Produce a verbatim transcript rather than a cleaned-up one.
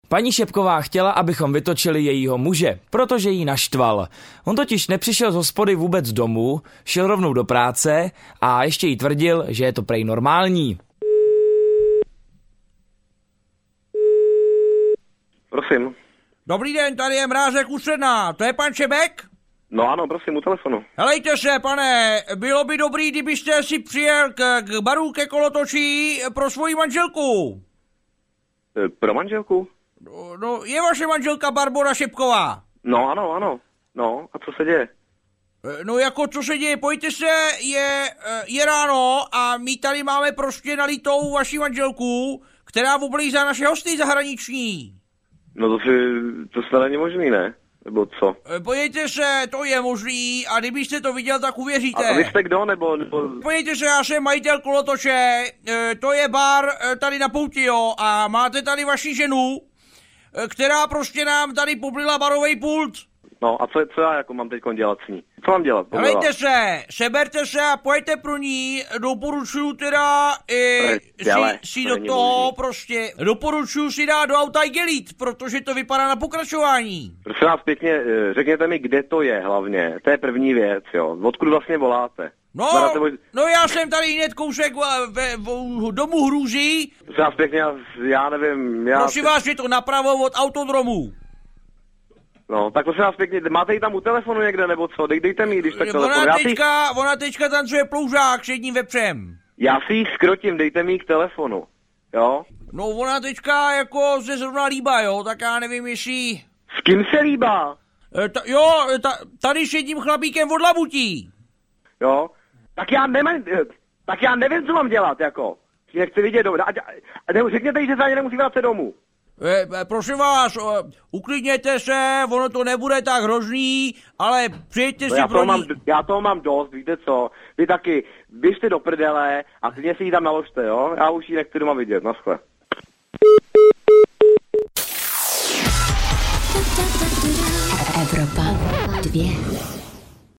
Paní Šepková chtěla, abychom vytočili jejího muže, protože jí naštval. On totiž nepřišel z hospody vůbec domů, šel rovnou do práce a ještě jí tvrdil, že je to prej normální. Prosím. Dobrý den, tady je Mrázek Ústředná, to je pan Šebek? No ano, prosím, u telefonu. Helejte se, pane, bylo by dobrý, kdybyste si přijel k, k baru ke kolotočí pro svoji manželku. E, pro manželku? No, no, je vaše manželka Barbora Šepková? No ano, ano. No, a co se děje? No jako co se děje, pojďte se, je, je ráno a my tady máme prostě nalitou vaši manželku, která oblízá naše hosty zahraniční. No to si, to se není možný, ne? Nebo co? Pojďte se, to je možný a kdybyste to viděl, tak uvěříte. A vy jste kdo, nebo... nebo... Pojďte se, já jsem majitel Kolotoče, to je bar tady na pouti, jo, a máte tady vaši ženu, která prostě nám tady poblila barovej pult. No a co, co já jako mám teď dělat s ní? Co mám dělat? Helejte se, seberte se a pojďte pro ní, doporučuju teda e, Děle, si, si to do není toho možný. prostě, doporučuju si dát do auta i gelit, protože to vypadá na pokračování. Prosím vás pěkně, řekněte mi, kde to je hlavně, to je první věc, jo, odkud vlastně voláte? No, no já jsem tady hned kousek ve, v domu Hrůzí. Prosím vás pěkně, já, já nevím, já... Prosím vás, je to napravo od autodromu. No, tak prosím vás pěkně, máte ji tam u telefonu někde, nebo co? Dej, dejte mi, když tak telefon. Ona Já teďka, si... ona teďka tancuje ploužák s jedním vepřem. Já si ji skrotím, dejte mi ji k telefonu, jo? No, ona teďka jako se zrovna líbá, jo, tak já nevím, jestli... S kým se líbá? E, ta, jo, ta, tady s jedním chlapíkem od Labutí. Jo? Tak já nemám, tak já nevím, co mám dělat, jako. Nechci vidět, do... a, a, a, řekněte jí, že se ani nemusí vracet domů. E, prosím vás, uklidněte se, ono to nebude tak hrozný, ale přijďte no si já pro toho, ní... mám, já toho mám dost, víte co, vy taky, běžte do prdele a klidně si ji tam naložte, jo, já už ji nechci doma vidět, naschle. Evropa dvě.